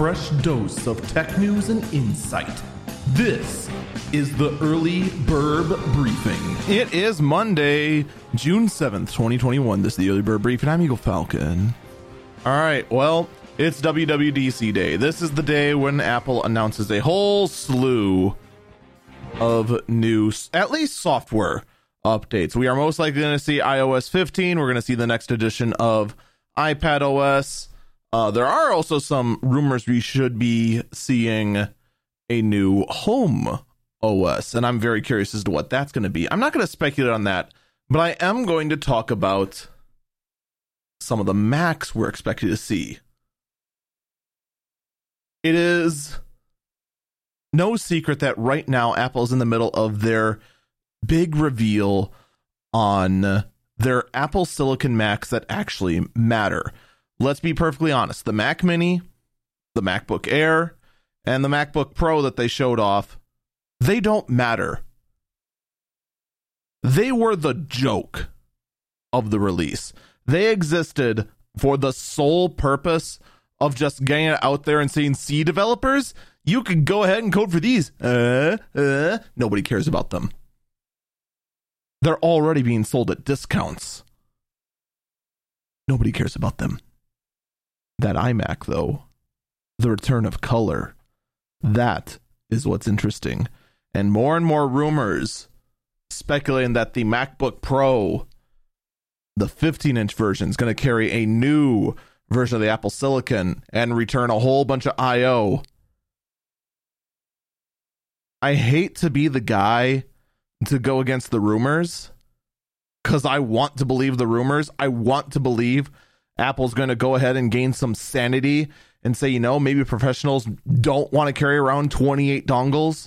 fresh dose of tech news and insight. This is the Early Burb Briefing. It is Monday, June 7th, 2021. This is the Early Burb Briefing. I'm Eagle Falcon. All right, well, it's WWDC Day. This is the day when Apple announces a whole slew of new, at least software updates. We are most likely going to see iOS 15. We're going to see the next edition of iPadOS. There are also some rumors we should be seeing a new Home OS, and I'm very curious as to what that's going to be. I'm not going to speculate on that, but I am going to talk about some of the Macs we're expected to see. It is no secret that right now Apple is in the middle of their big reveal on their Apple Silicon Macs that actually matter. Let's be perfectly honest. The Mac Mini, the MacBook Air, and the MacBook Pro that they showed off, they don't matter. They were the joke of the release. They existed for the sole purpose of just getting it out there and saying, see, developers, you can go ahead and code for these. Nobody cares about them. They're already being sold at discounts. Nobody cares about them. That iMac, though, the return of color, that is what's interesting. And more rumors speculating that the MacBook Pro, the 15-inch version, is going to carry a new version of the Apple Silicon and return a whole bunch of I/O. I hate to be the guy to go against the rumors, because I want to believe the rumors. I want to believe Apple's going to go ahead and gain some sanity and say, maybe professionals don't want to carry around 28 dongles.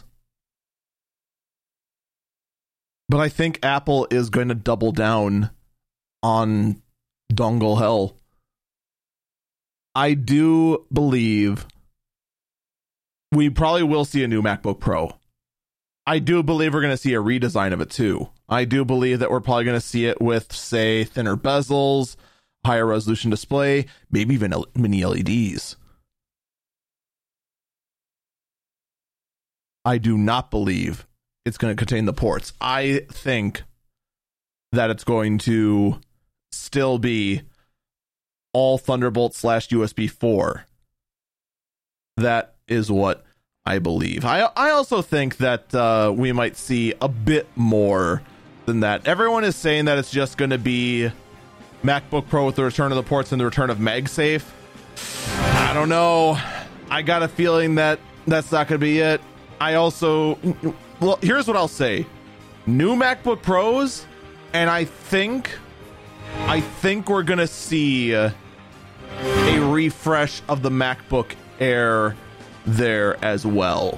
But I think Apple is going to double down on dongle hell. I do believe we probably will see a new MacBook Pro. I do believe we're going to see a redesign of it too. I do believe that we're probably going to see it with, say, thinner bezels, higher resolution display, maybe even mini LEDs. I do not believe it's going to contain the ports. I think that it's going to still be all Thunderbolt / USB 4. That is what I believe. I also think that we might see a bit more than that. Everyone is saying that it's just going to be MacBook Pro with the return of the ports and the return of MagSafe. I don't know. I got a feeling that that's not going to be it. Well, here's what I'll say. New MacBook Pros, and I think we're going to see a refresh of the MacBook Air there as well.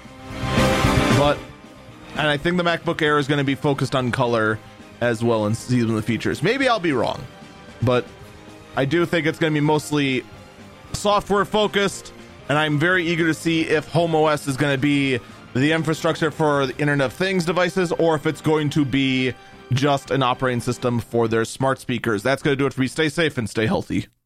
And I think the MacBook Air is going to be focused on color as well and see the features. Maybe I'll be wrong, but I do think it's going to be mostly software focused, and I'm very eager to see if Home OS is going to be the infrastructure for the Internet of Things devices, or if it's going to be just an operating system for their smart speakers. That's going to do it for me. Stay safe and stay healthy.